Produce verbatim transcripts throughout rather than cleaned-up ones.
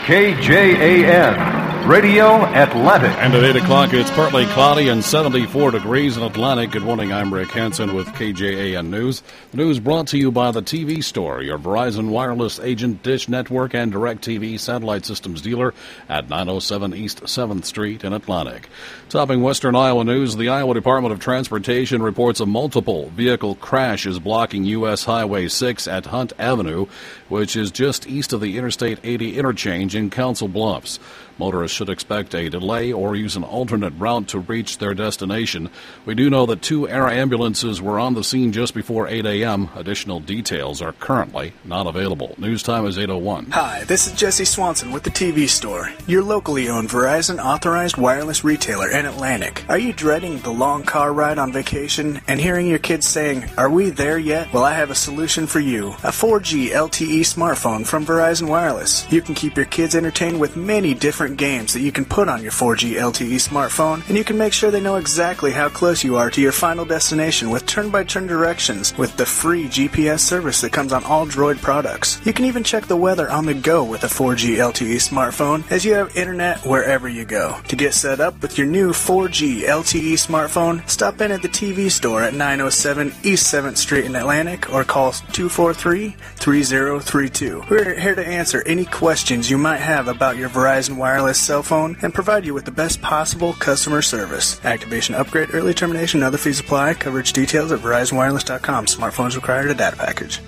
K J A N, Radio Atlantic. And at eight o'clock, it's partly cloudy and seventy-four degrees in Atlantic. Good morning, I'm Rick Hansen with K J A N News. The news brought to you by the T V Store, your Verizon Wireless agent, Dish Network, and DirecTV satellite systems dealer at nine oh seven East seventh Street in Atlantic. Topping Western Iowa news, the Iowa Department of Transportation reports a multiple vehicle crash is blocking U S Highway six at Hunt Avenue, which is just east of the Interstate eighty interchange in Council Bluffs. Motorists should expect a delay or use an alternate route to reach their destination. We do know that two air ambulances were on the scene just before eight a.m. Additional details are currently not available. News time is eight oh one. Hi, this is Jesse Swanson with the T V Store, your locally owned Verizon authorized wireless retailer in Atlantic. Are you dreading the long car ride on vacation and hearing your kids saying, "Are we there yet?" Well, I have a solution for you. A four G L T E smartphone from Verizon Wireless. You can keep your kids entertained with many different games that you can put on your four G L T E smartphone, and you can make sure they know exactly how close you are to your final destination with turn-by-turn directions with the free G P S service that comes on all Droid products. You can even check the weather on the go with a four G L T E smartphone, as you have internet wherever you go. To get set up with your new four G L T E smartphone, stop in at the T V Store at nine oh seven East seventh Street in Atlantic or call two four three, three oh three two. We're here to answer any questions you might have about your Verizon Wireless cell phone and provide you with the best possible customer service. Activation, upgrade, early termination, and other fees apply. Coverage details at verizon wireless dot com. Smartphones require a data package.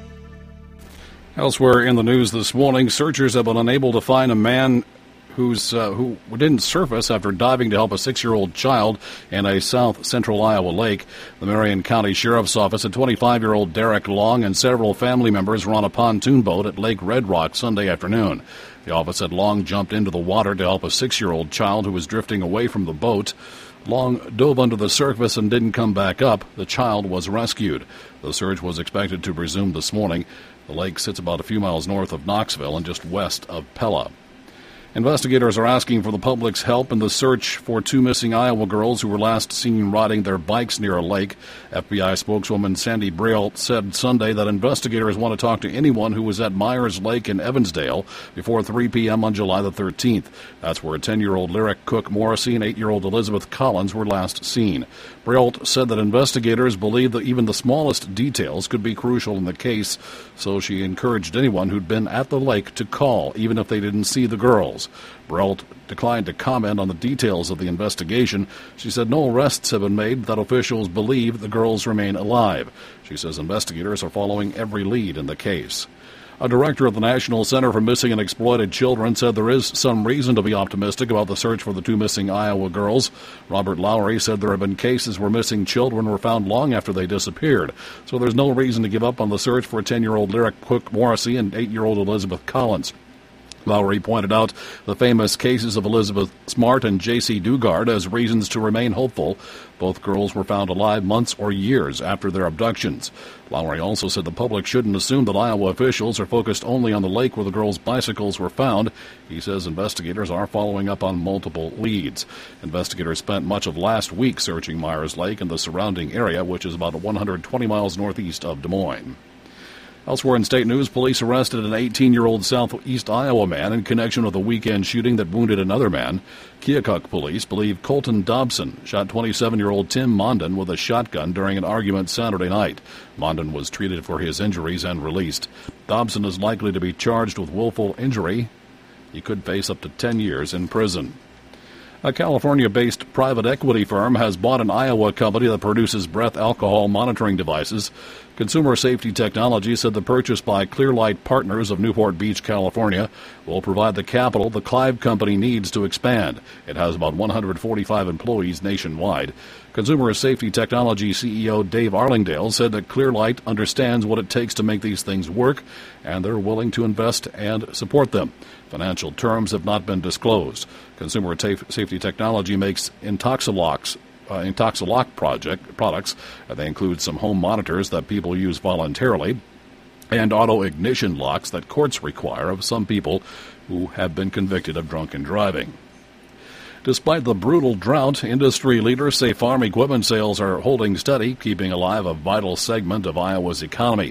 Elsewhere in the news this morning, searchers have been unable to find a man who's uh, who didn't surface after diving to help a six-year-old child in a south central Iowa lake. The Marion County Sheriff's Office said twenty-five-year-old Derek Long and several family members were on a pontoon boat at Lake Red Rock Sunday afternoon. The office said Long jumped into the water to help a six-year-old child who was drifting away from the boat. Long dove under the surface and didn't come back up. The child was rescued. The search was expected to resume this morning. The lake sits about a few miles north of Knoxville and just west of Pella. Investigators are asking for the public's help in the search for two missing Iowa girls who were last seen riding their bikes near a lake. F B I spokeswoman Sandy Braille said Sunday that investigators want to talk to anyone who was at Myers Lake in Evansdale before three p.m. on July the thirteenth. That's where ten-year-old Lyric Cook Morrissey and eight-year-old Elizabeth Collins were last seen. Braille said that investigators believe that even the smallest details could be crucial in the case, so she encouraged anyone who'd been at the lake to call, even if they didn't see the girls. Brault declined to comment on the details of the investigation. She said no arrests have been made, that officials believe the girls remain alive. She says investigators are following every lead in the case. A director of the National Center for Missing and Exploited Children said there is some reason to be optimistic about the search for the two missing Iowa girls. Robert Lowry said there have been cases where missing children were found long after they disappeared, so there's no reason to give up on the search for ten-year-old Lyric Cook Morrissey and eight-year-old Elizabeth Collins. Lowry pointed out the famous cases of Elizabeth Smart and J C Dugard as reasons to remain hopeful. Both girls were found alive months or years after their abductions. Lowry also said the public shouldn't assume that Iowa officials are focused only on the lake where the girls' bicycles were found. He says investigators are following up on multiple leads. Investigators spent much of last week searching Myers Lake and the surrounding area, which is about one hundred twenty miles northeast of Des Moines. Elsewhere in state news, police arrested an eighteen-year-old southeast Iowa man in connection with a weekend shooting that wounded another man. Keokuk police believe Colton Dobson shot twenty-seven-year-old Tim Mondon with a shotgun during an argument Saturday night. Mondon was treated for his injuries and released. Dobson is likely to be charged with willful injury. He could face up to ten years in prison. A California-based private equity firm has bought an Iowa company that produces breath alcohol monitoring devices. Consumer Safety Technology said the purchase by Clearlight Partners of Newport Beach, California, will provide the capital the Clive Company needs to expand. It has about one hundred forty-five employees nationwide. Consumer Safety Technology C E O Dave Arlingdale said that Clearlight understands what it takes to make these things work, and they're willing to invest and support them. Financial terms have not been disclosed. Consumer Safety Technology makes Intoxilocks, uh, Intoxilock project products. Uh, they include some home monitors that people use voluntarily and auto ignition locks that courts require of some people who have been convicted of drunken driving. Despite the brutal drought, industry leaders say farm equipment sales are holding steady, keeping alive a vital segment of Iowa's economy.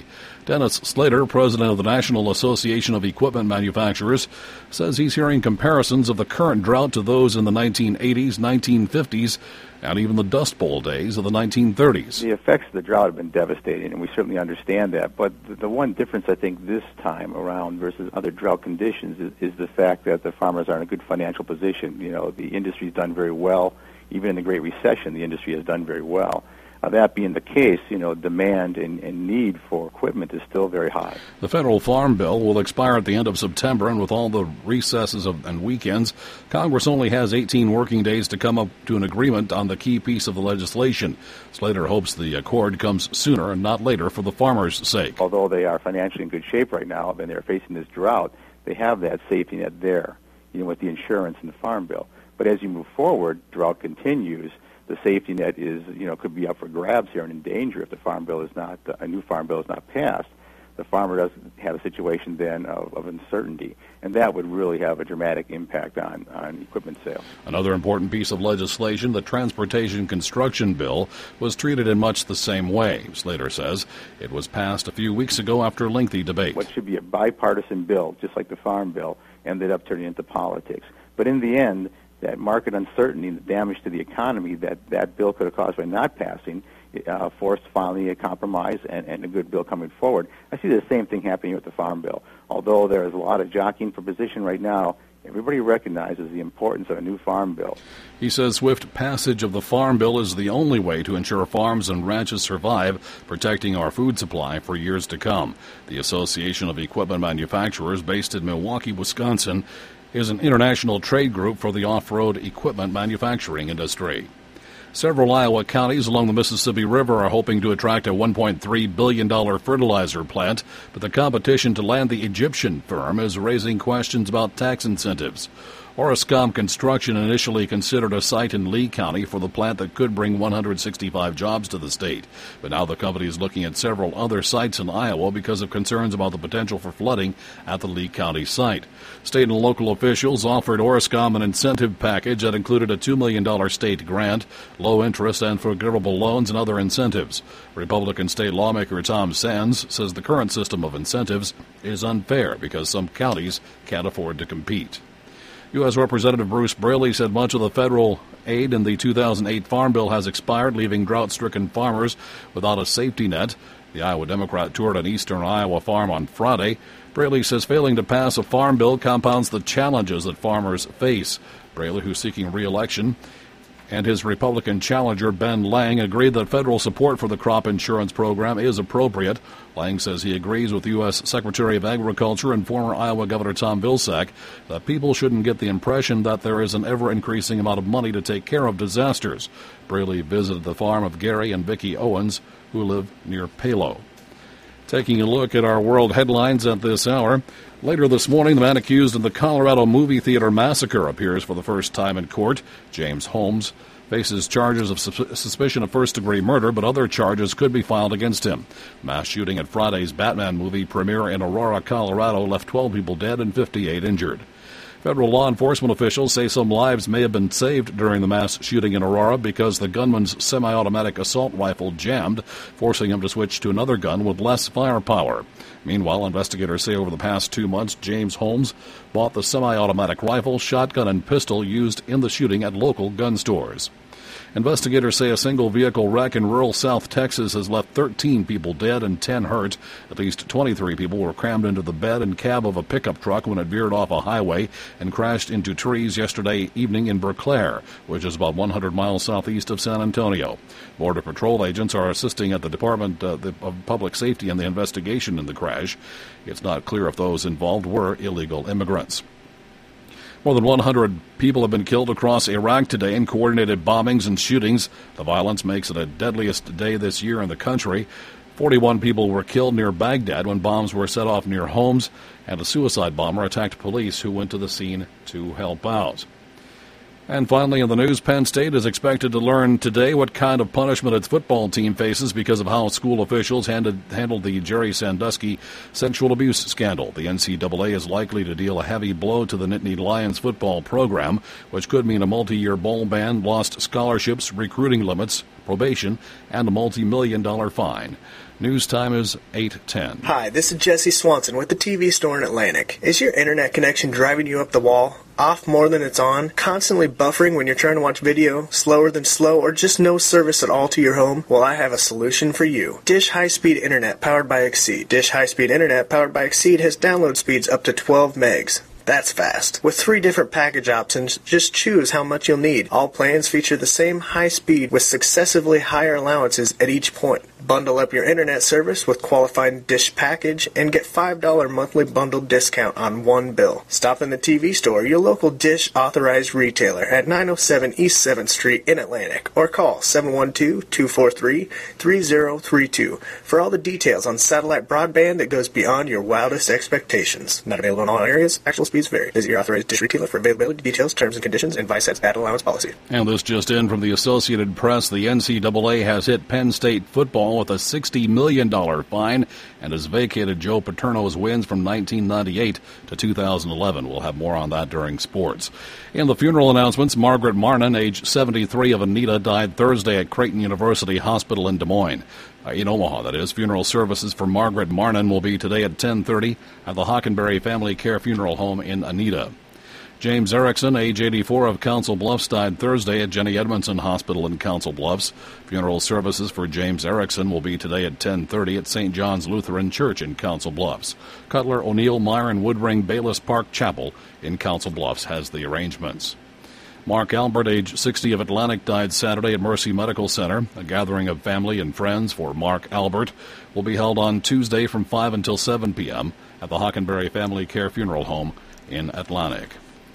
Dennis Slater, president of the National Association of Equipment Manufacturers, says he's hearing comparisons of the current drought to those in the nineteen eighties, nineteen fifties, and even the Dust Bowl days of the nineteen thirties. The effects of the drought have been devastating, and we certainly understand that. But the, the one difference, I think, this time around versus other drought conditions is, is the fact that the farmers are in a good financial position. You know, the industry's done very well. Even in the Great Recession, the industry has done very well. Uh, that being the case, you know, demand and, and need for equipment is still very high. The federal farm bill will expire at the end of September, and with all the recesses of, and weekends, Congress only has eighteen working days to come up to an agreement on the key piece of the legislation. Slater hopes the accord comes sooner and not later for the farmers' sake. Although they are financially in good shape right now and they're facing this drought, they have that safety net there, you know, with the insurance and the farm bill. But as you move forward, drought continues. The safety net is, you know, could be up for grabs here and in danger if the farm bill is not, uh, a new farm bill is not passed. The farmer does have a situation then of, of uncertainty, and that would really have a dramatic impact on, on equipment sales. Another important piece of legislation, the Transportation Construction Bill, was treated in much the same way. Slater says it was passed a few weeks ago after lengthy debate. What should be a bipartisan bill, just like the farm bill, ended up turning into politics. But in the end, that market uncertainty and the damage to the economy that that bill could have caused by not passing uh, forced finally a compromise and, and a good bill coming forward. I see the same thing happening with the farm bill. Although there is a lot of jockeying for position right now, everybody recognizes the importance of a new farm bill. He says swift passage of the farm bill is the only way to ensure farms and ranches survive, protecting our food supply for years to come. The Association of Equipment Manufacturers, based in Milwaukee, Wisconsin, is an international trade group for the off-road equipment manufacturing industry. Several Iowa counties along the Mississippi River are hoping to attract a one point three billion dollars fertilizer plant, but the competition to land the Egyptian firm is raising questions about tax incentives. Orascom Construction initially considered a site in Lee County for the plant that could bring one hundred sixty-five jobs to the state. But now the company is looking at several other sites in Iowa because of concerns about the potential for flooding at the Lee County site. State and local officials offered Orascom an incentive package that included a two million dollars state grant, low interest and forgivable loans, and other incentives. Republican state lawmaker Tom Sands says the current system of incentives is unfair because some counties can't afford to compete. U S. Representative Bruce Braley said much of the federal aid in the two thousand eight Farm Bill has expired, leaving drought-stricken farmers without a safety net. The Iowa Democrat toured an eastern Iowa farm on Friday. Braley says failing to pass a farm bill compounds the challenges that farmers face. Braley, who's seeking re-election, and his Republican challenger Ben Lang agreed that federal support for the crop insurance program is appropriate. Lang says he agrees with U S. Secretary of Agriculture and former Iowa Governor Tom Vilsack that people shouldn't get the impression that there is an ever-increasing amount of money to take care of disasters. Braley visited the farm of Gary and Vicki Owens, who live near Palo. Taking a look at our world headlines at this hour. Later this morning, the man accused in the Colorado movie theater massacre appears for the first time in court. James Holmes faces charges of sus- suspicion of first-degree murder, but other charges could be filed against him. Mass shooting at Friday's Batman movie premiere in Aurora, Colorado left twelve people dead and fifty-eight injured. Federal law enforcement officials say some lives may have been saved during the mass shooting in Aurora because the gunman's semi-automatic assault rifle jammed, forcing him to switch to another gun with less firepower. Meanwhile, investigators say over the past two months, James Holmes bought the semi-automatic rifle, shotgun, and pistol used in the shooting at local gun stores. Investigators say a single vehicle wreck in rural South Texas has left thirteen people dead and ten hurt. At least twenty-three people were crammed into the bed and cab of a pickup truck when it veered off a highway and crashed into trees yesterday evening in Berclair, which is about one hundred miles southeast of San Antonio. Border Patrol agents are assisting at the Department uh, of Public Safety in the investigation in the crash. It's not clear if those involved were illegal immigrants. More than one hundred people have been killed across Iraq today in coordinated bombings and shootings. The violence makes it the deadliest day this year in the country. forty-one people were killed near Baghdad when bombs were set off near homes, and a suicide bomber attacked police who went to the scene to help out. And finally in the news, Penn State is expected to learn today what kind of punishment its football team faces because of how school officials handed, handled the Jerry Sandusky sexual abuse scandal. The N C double A is likely to deal a heavy blow to the Nittany Lions football program, which could mean a multi-year bowl ban, lost scholarships, recruiting limits, probation, and a multi-million dollar fine. News time is eight ten. Hi, this is Jesse Swanson with the T V store in Atlantic. Is your internet connection driving you up the wall? Off more than it's on? Constantly buffering when you're trying to watch video? Slower than slow? Or just no service at all to your home? Well, I have a solution for you. Dish High-Speed Internet powered by Exceed. Dish High-Speed Internet powered by Exceed has download speeds up to twelve megs. That's fast. With three different package options, just choose how much you'll need. All plans feature the same high speed with successively higher allowances at each point. Bundle up your internet service with qualified Dish package and get five dollars monthly bundle discount on one bill. Stop in the T V store, your local Dish authorized retailer at nine oh seven East seventh Street in Atlantic, or call seven one two, two four three, three oh three two for all the details on satellite broadband that goes beyond your wildest expectations. Not available in all areas. Actual speeds vary. Visit your authorized Dish retailer for availability, details, terms and conditions, and Viasat's ad allowance policy. And this just in from the Associated Press. The N C double A has hit Penn State football with a sixty million dollars fine and has vacated Joe Paterno's wins from nineteen ninety-eight to two thousand eleven. We'll have more on that during sports. In the funeral announcements, Margaret Marnin, age seventy-three, of Anita, died Thursday at Creighton University Hospital in Des Moines. Uh, in Omaha, that is. Funeral services for Margaret Marnin will be today at ten thirty at the Hockenberry Family Care Funeral Home in Anita. James Erickson, age eighty-four, of Council Bluffs, died Thursday at Jenny Edmondson Hospital in Council Bluffs. Funeral services for James Erickson will be today at ten thirty at Saint John's Lutheran Church in Council Bluffs. Cutler, O'Neill, Meyer, and Woodring Bayless Park Chapel in Council Bluffs has the arrangements. Mark Albert, age sixty, of Atlantic, died Saturday at Mercy Medical Center. A gathering of family and friends for Mark Albert will be held on Tuesday from five until seven p.m. at the Hockenberry Family Care Funeral Home in Atlantic.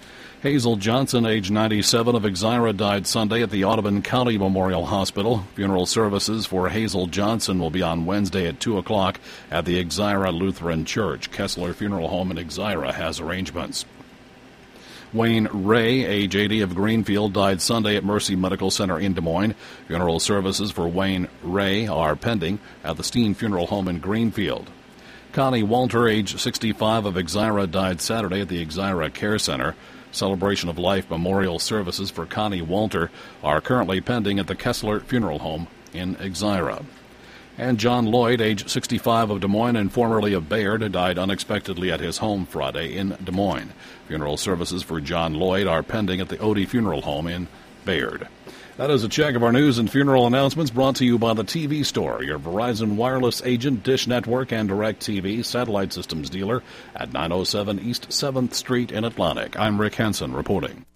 Hazel Johnson, age ninety-seven, of Exira, died Sunday at the Audubon County Memorial Hospital. Funeral services for Hazel Johnson will be on Wednesday at two o'clock at the Exira Lutheran Church. Kessler Funeral Home in Exira has arrangements. Wayne Ray, age eighty, of Greenfield, died Sunday at Mercy Medical Center in Des Moines. Funeral services for Wayne Ray are pending at the Steen Funeral Home in Greenfield. Connie Walter, age sixty-five, of Exira, died Saturday at the Exira Care Center. Celebration of Life memorial services for Connie Walter are currently pending at the Kessler Funeral Home in Exira. And John Lloyd, age sixty-five, of Des Moines and formerly of Bayard, died unexpectedly at his home Friday in Des Moines. Funeral services for John Lloyd are pending at the Odie Funeral Home in Bayard. That is a check of our news and funeral announcements brought to you by the T V Store, your Verizon Wireless agent, Dish Network, and DirecTV satellite systems dealer at nine oh seven East seventh Street in Atlantic. I'm Rick Henson reporting.